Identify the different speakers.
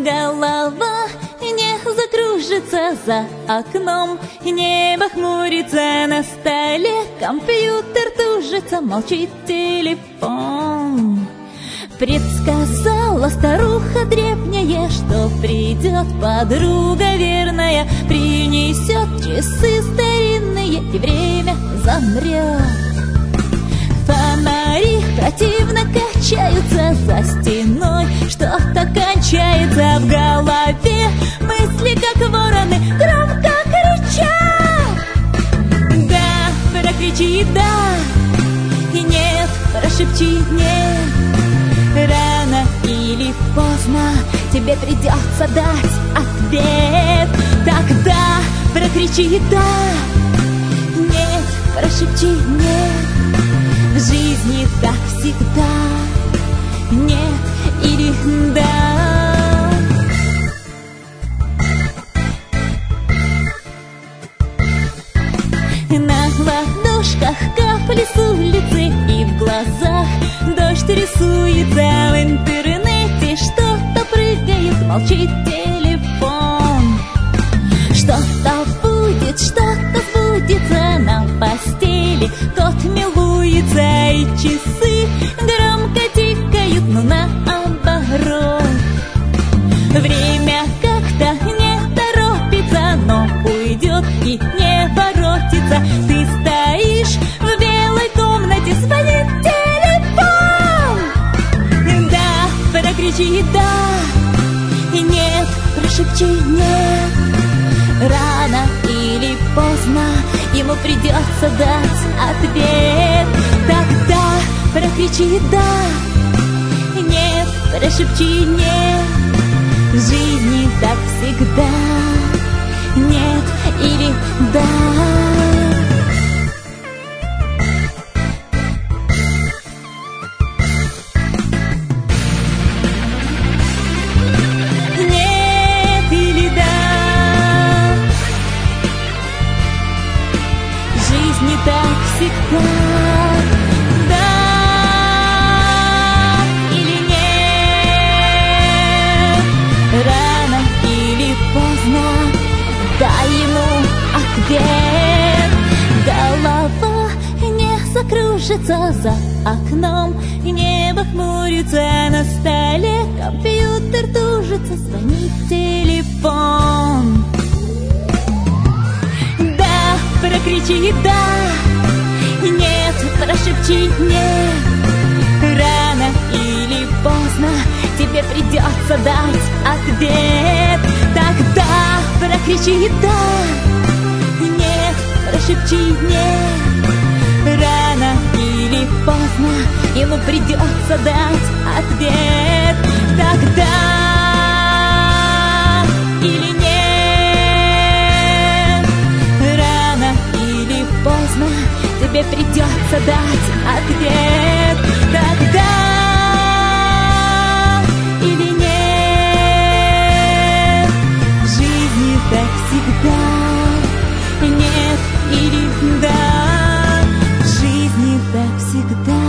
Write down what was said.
Speaker 1: Голова не закружится за окном, небо хмурится на столе, компьютер тужится, молчит телефон. Предсказала старуха древняя, что придет подруга верная, принесет часы старинные, и время замрет. Фонари противно качаются за стеной, что-то кончается в голове, мысли как вороны громко кричат. Да, прокричи да, и нет, прошепчи нет. Рано или поздно тебе придется дать ответ. Тогда прокричи да, нет, прошепчи нет. В жизни так всегда, нет или да. На ладошках капли с улицы, и в глазах дождь рисуется. В интернете что-то прыгает, молчит телефон. Что-то будет, что-то сбудется на постели. Кот милуется, и часы громко тикают, но наоборот. Время как-то не торопится, но уйдет и не воротится. Ты стоишь в белой комнате, звонит телефон. Да, прокричи да, и нет, прошепчи нет. Рано или поздно ему придется дать ответ. Тогда прокричи да, нет, прошепчи нет. В жизни так всегда, нет или да. Не так всегда, да или нет. Рано или поздно дай ему ответ. Голова не закружится за окном, небо хмурится на столе, компьютер тужится, звонит телефон. Прокричи да, нет, прошепчи нет. Рано или поздно тебе придется дать ответ. Тогда прокричи да, нет, прошепчи нет. Рано или поздно ему придется дать ответ. Тогда или нет. Поздно тебе придется дать ответ. Тогда или нет. В жизни так всегда, нет или да. В жизни так всегда.